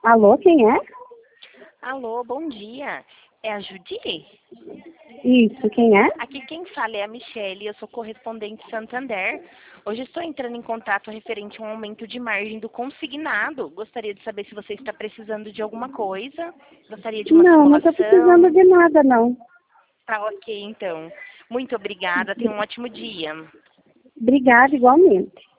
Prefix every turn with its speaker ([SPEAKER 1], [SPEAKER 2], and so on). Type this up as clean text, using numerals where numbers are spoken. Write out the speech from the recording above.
[SPEAKER 1] Alô, quem é?
[SPEAKER 2] Alô, bom dia. É a Judy?
[SPEAKER 1] Isso, quem é?
[SPEAKER 2] Aqui quem fala é a Michele, eu sou correspondente Santander. Hoje estou entrando em contato referente a um aumento de margem do consignado. Gostaria de saber se você está precisando de alguma coisa. Gostaria de uma
[SPEAKER 1] Não estou precisando
[SPEAKER 2] simulação.
[SPEAKER 1] de nada, não.
[SPEAKER 2] Tá ok, então. Muito obrigada, tenha um ótimo dia.
[SPEAKER 1] Obrigada, igualmente.